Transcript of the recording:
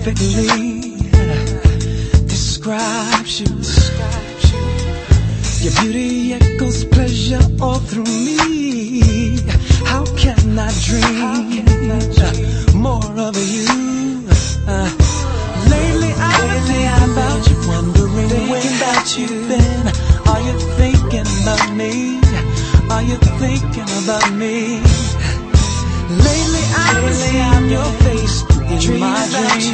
perfectly describes you. Your beauty echoes pleasure all through me. How can I dream more of you? Lately I've been thinking about you, wondering where that you've been. Are you thinking about me? Are you thinking about me? Lately I've been seeing your face in my dreams.